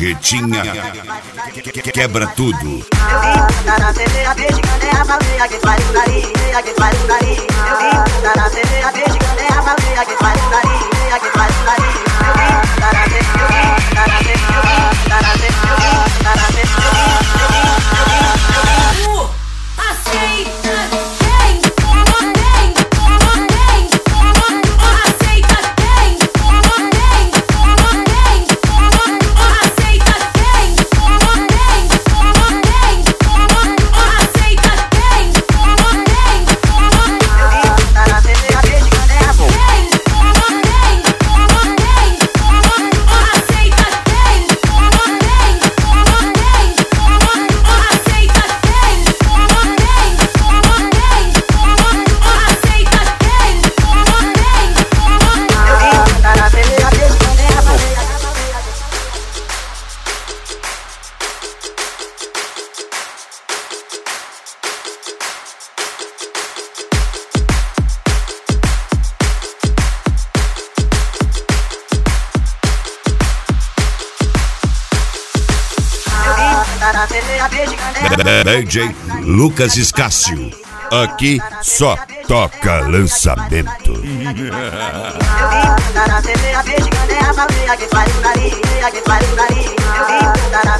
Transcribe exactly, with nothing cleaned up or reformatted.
Barretinha quebra tudo. Eu vim cantar na T V, a peixe, candeia, baleia, que faz o nariz, que faz o nariz. Eu vim cantar na T V, a peixe, candeia, baleia, que faz o nariz, que faz o nariz. Eu vim cantar na T V, eu vim cantar na T V, eu vim cantar na T V, eu vim cantar na T V, eu vim, eu vim, eu vim, eu vim. Aceita. D J Lucas Escácio, aqui só toca lançamento. Eu vim cantar na T V, a peixe, candeia, baleia, que faz o nariz, que faz o nariz. Eu vim cantar na